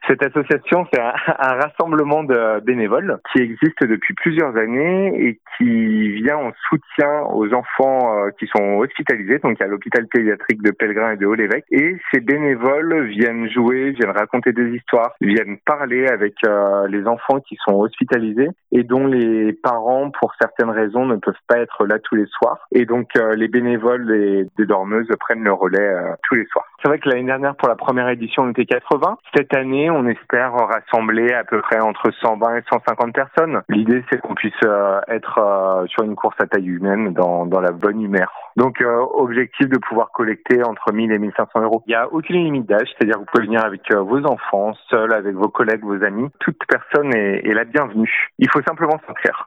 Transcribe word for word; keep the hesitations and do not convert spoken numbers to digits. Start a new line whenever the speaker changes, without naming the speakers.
Cette association, c'est un, un rassemblement de bénévoles qui existe depuis plusieurs années et qui vient en soutien aux enfants euh, qui sont hospitalisés, donc à l'hôpital pédiatrique de Pellegrin et de Haut-l'Évêque. Et ces bénévoles viennent jouer, viennent raconter des histoires, viennent parler avec euh, les enfants qui sont hospitalisés et dont les parents, pour certaines raisons, ne peuvent pas être là tous les soirs. Et donc, euh, les bénévoles et des dormeuses prennent le relais euh, tous les soirs. C'est vrai que l'année dernière, pour la première édition, on était quatre-vingts. Cette année, on espère rassembler à peu près entre cent vingt et cent cinquante personnes. L'idée, c'est qu'on puisse euh, être euh, sur une course à taille humaine dans, dans la bonne humeur. Donc, euh, objectif de pouvoir collecter entre mille et mille cinq cents euros. Il n'y a aucune limite d'âge, c'est-à-dire que vous pouvez venir avec euh, vos enfants, seul, avec vos collègues, vos amis. Toute personne est, est la bienvenue. Il faut simplement s'inscrire.